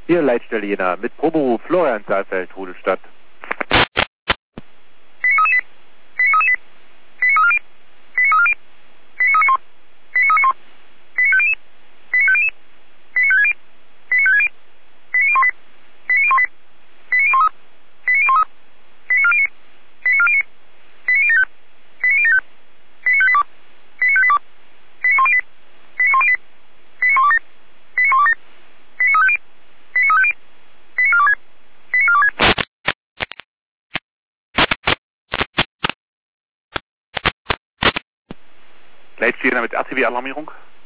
Hier Leitstelle Jena mit Proberuf Florian Saalfeld, Rudelstadt. Leitstelle Jena mit RTW-Alarmierung.